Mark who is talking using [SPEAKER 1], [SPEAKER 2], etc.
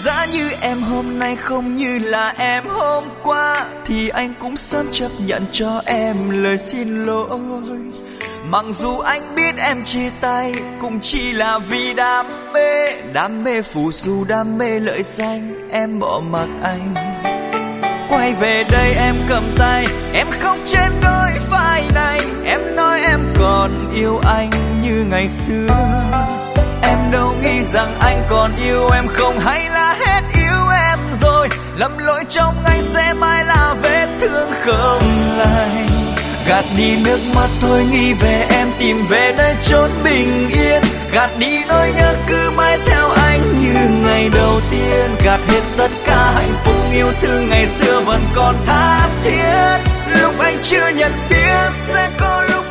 [SPEAKER 1] Giá như em hôm nay không như là em hôm qua, thì anh cũng sớm chấp nhận cho em lời xin lỗi. Mặc dù anh biết em chia tay cũng chỉ là vì đam mê phù du, đam mê lợi danh, em bỏ mặc anh. Quay về đây em cầm tay, em khóc trên đôi vai này, em nói em còn yêu anh như ngày xưa. Em đâu nghĩ rằng anh còn yêu em không, hay là hết yêu em rồi. Lầm lỗi trong anh sẽ mãi là vết thương không lành. Gạt đi nước mắt thôi, nghĩ về em, tìm về nơi chốn bình yên. Gạt đi nỗi nhớ cứ mãi theo anh như ngày đầu tiên. Gạt hết tất cả hạnh phúc yêu thương ngày xưa vẫn còn tha thiết. Lúc anh chưa nhận biết sẽ có lúc